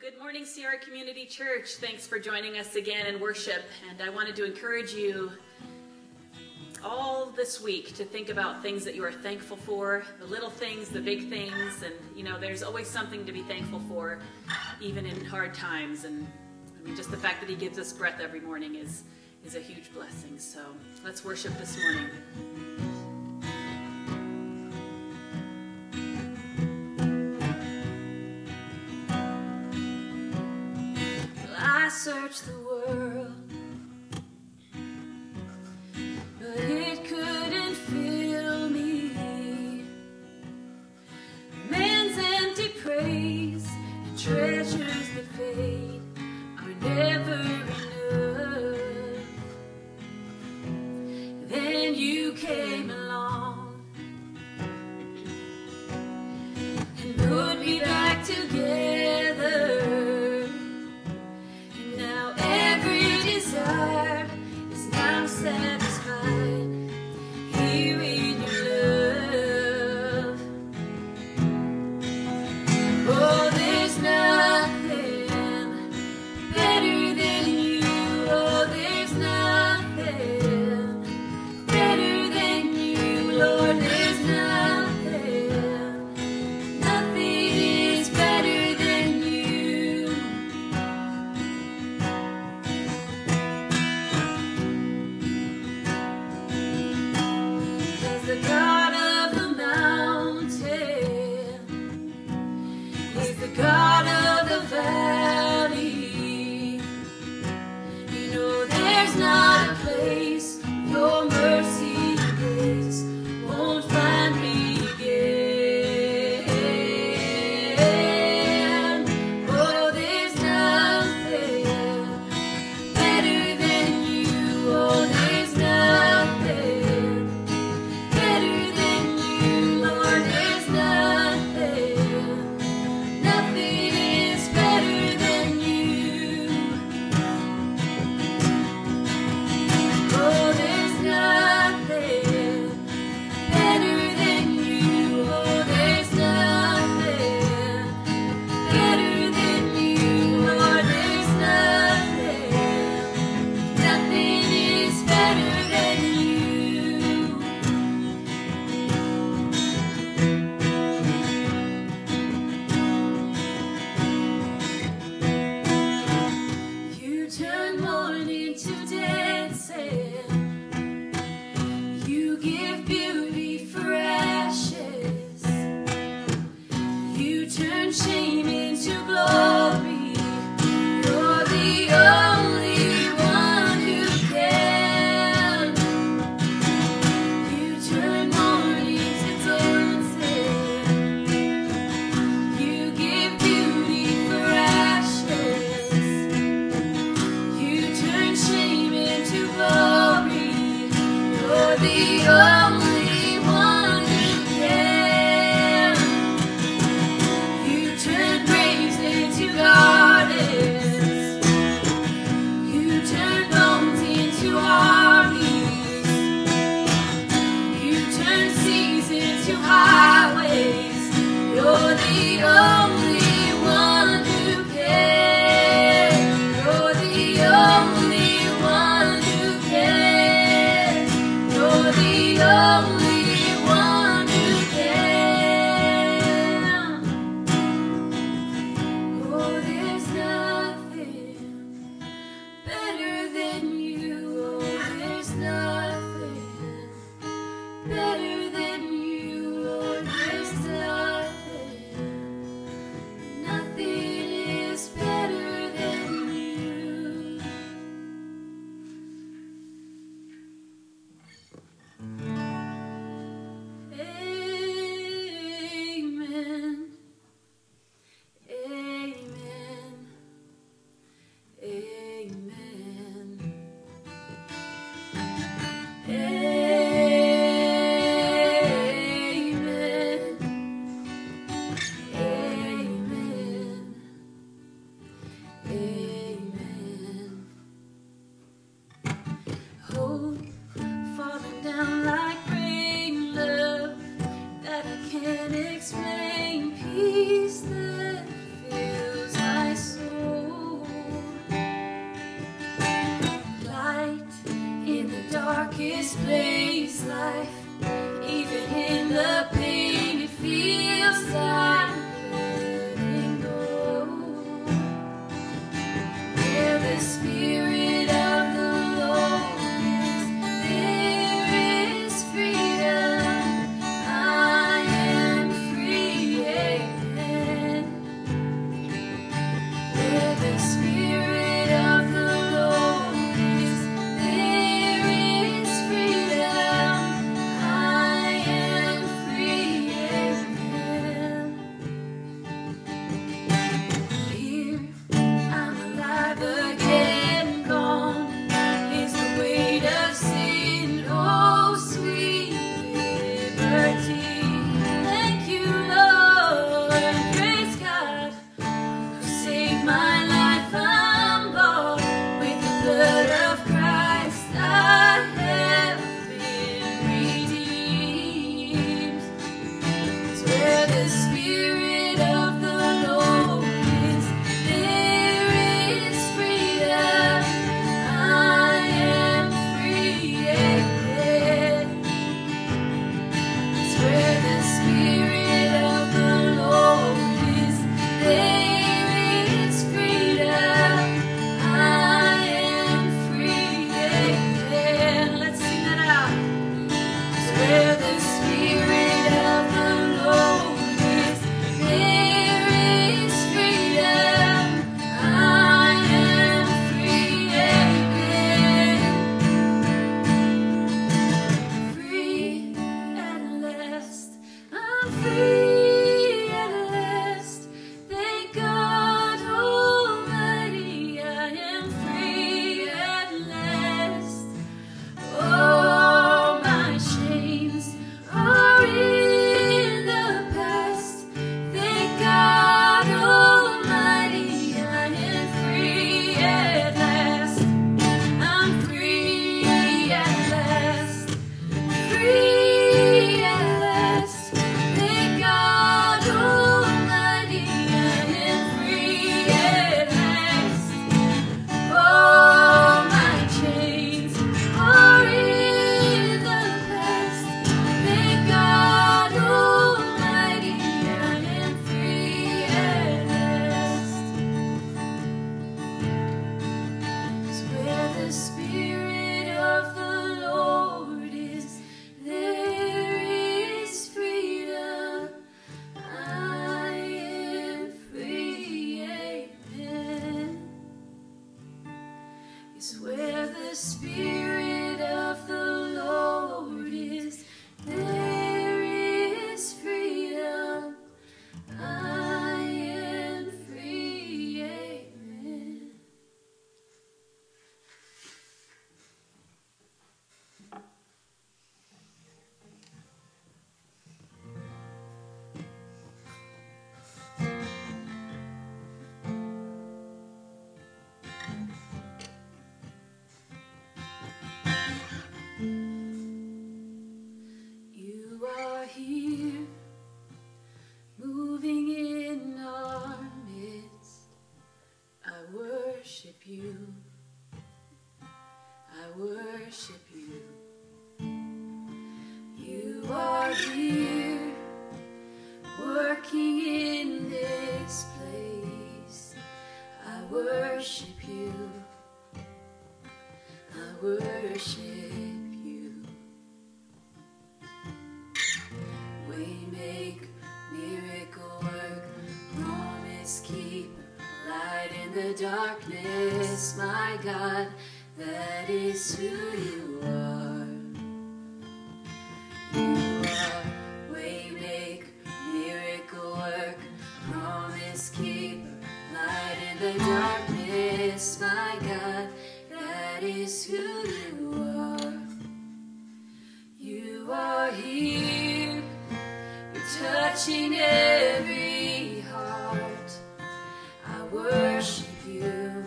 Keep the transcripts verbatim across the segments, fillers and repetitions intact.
Good morning, Sierra Community Church. Thanks for joining us again in worship. And I wanted to encourage you all this week to think about things that you are thankful for, the little things, the big things. And, you know, there's always something to be thankful for, even in hard times. And, I mean, just the fact that he gives us breath every morning is, is a huge blessing. So let's worship this morning. I searched the world, but it couldn't fill me. Man's empty praise and treasures that fade are never enough. Then you came along and put me back together. Is now satisfied here in your love. Oh, there's nothing better than you. Oh, there's nothing better than you, Lord. There's nothing, nothing is better than you. The God of the mountain is the God of the valley. You know there's not a place your mercy and grace won't find me again. Oh, there's nothing better than you. Oh, there's nothing shame into glory. You're the only one who can. You turn mourning to dancing. You give beauty for ashes. You turn shame into glory. You're the only one who can. God. Where the Spirit of the Lord is, there is freedom. I am free. Amen. You are here, moving in our midst. I worship you. I worship you. You are here, working in this place. I worship you. I worship you. Waymaker, miracle work, promise keeper, light in the darkness, my God, that is who you are. You are waymaker, miracle work, promise keeper, light in the darkness, my God, that is who you are. You are here, you're touching every heart. I worship you.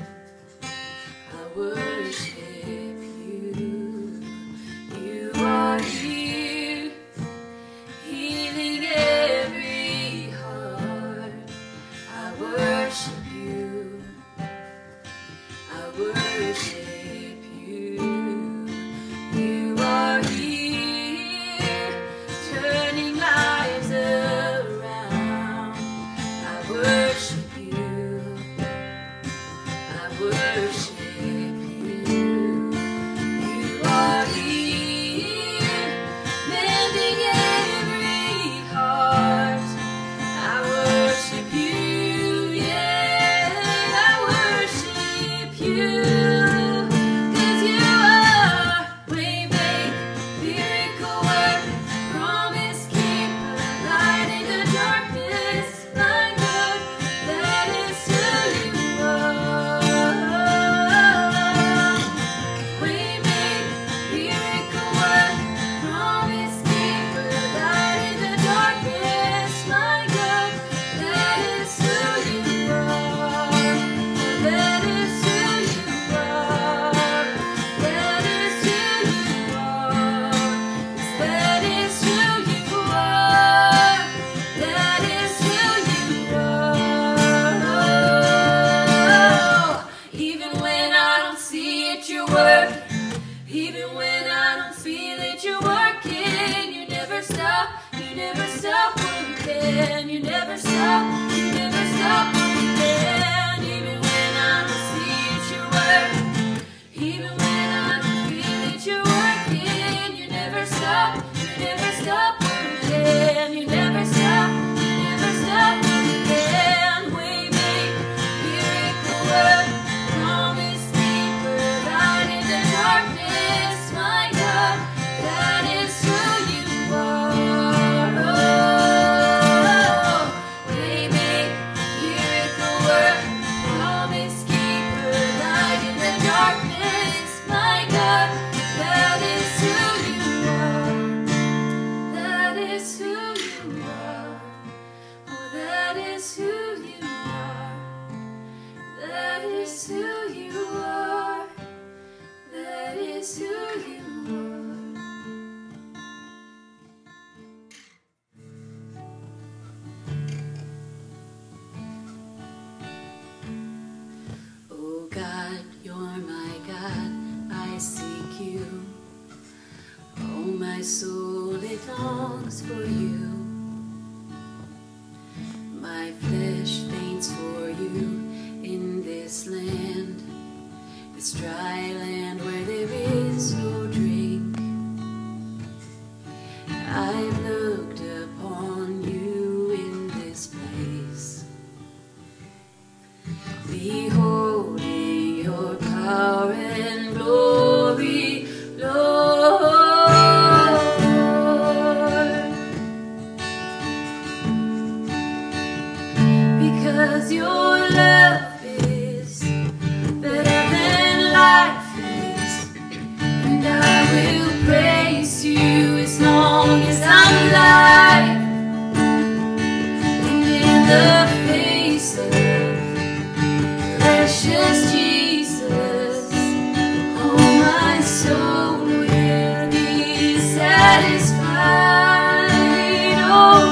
I worship you. You are here, healing every heart. I worship you. I worship you. You are here, turning lives around. I worship you. I worship you. You are here, mending every heart. I worship you, yeah, I worship you. 'Cause you are waymaker, miracle worker, promise keeper, light in the darkness, my God, that is who you are. Waymaker, miracle worker, promise keeper, light in the darkness, my God, that is who you are. That is who you are. That is who you are. Yes, that is who you are. That is who you are. Even when I don't see it, you're working. Even when I don't feel it, you're working. You never stop. You never stop working. You never stop. You never stop working. Even when I don't see it, you're working. Even when I don't feel it, you're working. You never stop. You never stop working. You never stop. You never stop working. Waymaker, miracle worker, promise keeper, light in the darkness, my God, that is who you are. Oh, waymaker, miracle worker, promise keeper, light in the darkness, my God, that is who you are. That is who you are. Oh, that is who you are. That is who you are. That is who you are. Oh God, you're my God, I seek you. Oh, my soul, it longs for you. My flesh faints for you in this land, this dry land where there is no drink. I've looked upon you in this place, beholding your power because your love is better than life is, and I will praise you as long as I'm alive. And in the face of precious Jesus, oh, my soul will be satisfied. Oh,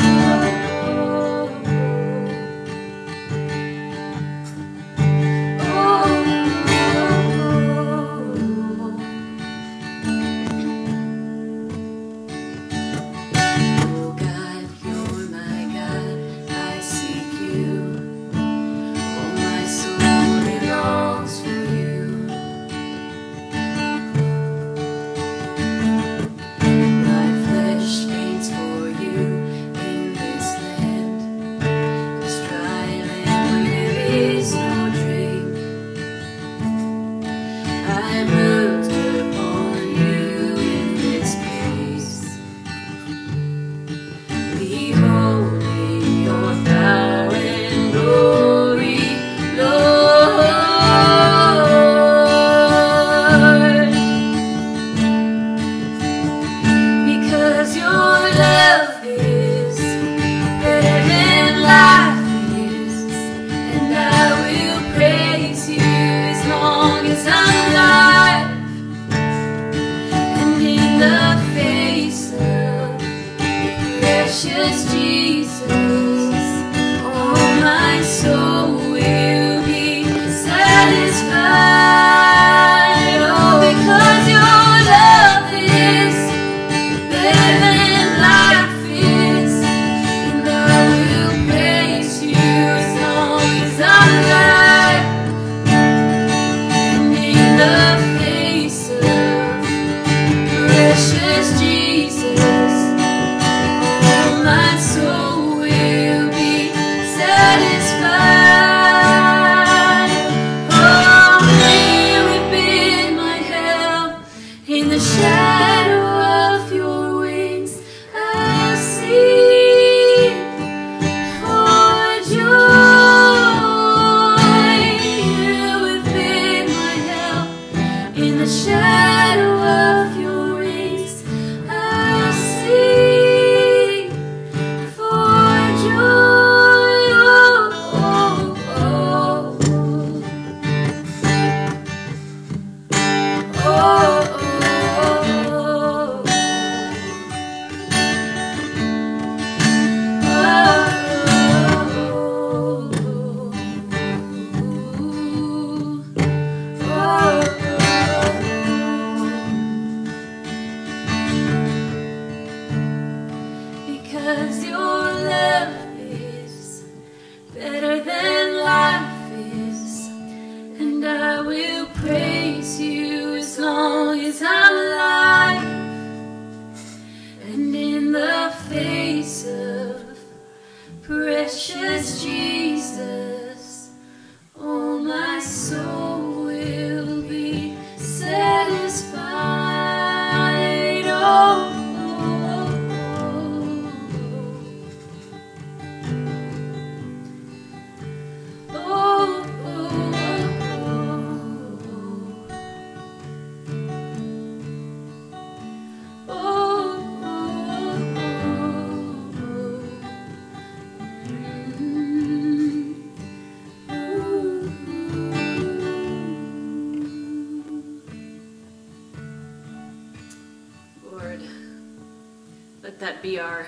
that be our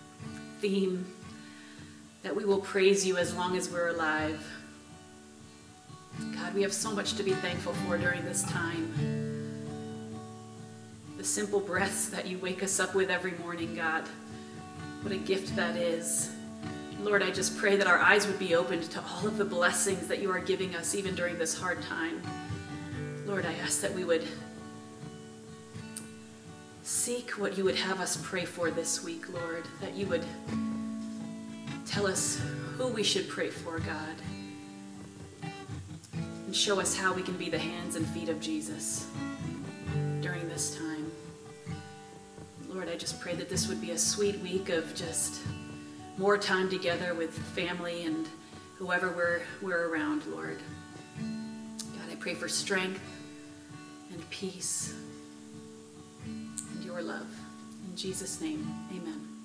theme, that we will praise you as long as we're alive. God, we have so much to be thankful for during this time. The simple breaths that you wake us up with every morning, God. What a gift that is. Lord, I just pray that our eyes would be opened to all of the blessings that you are giving us even during this hard time. Lord, I ask that we would seek what you would have us pray for this week, Lord, that you would tell us who we should pray for, God, and show us how we can be the hands and feet of Jesus during this time. Lord, I just pray that this would be a sweet week of just more time together with family and whoever we're, we're around, Lord. God, I pray for strength and peace and your love. In Jesus' name, amen.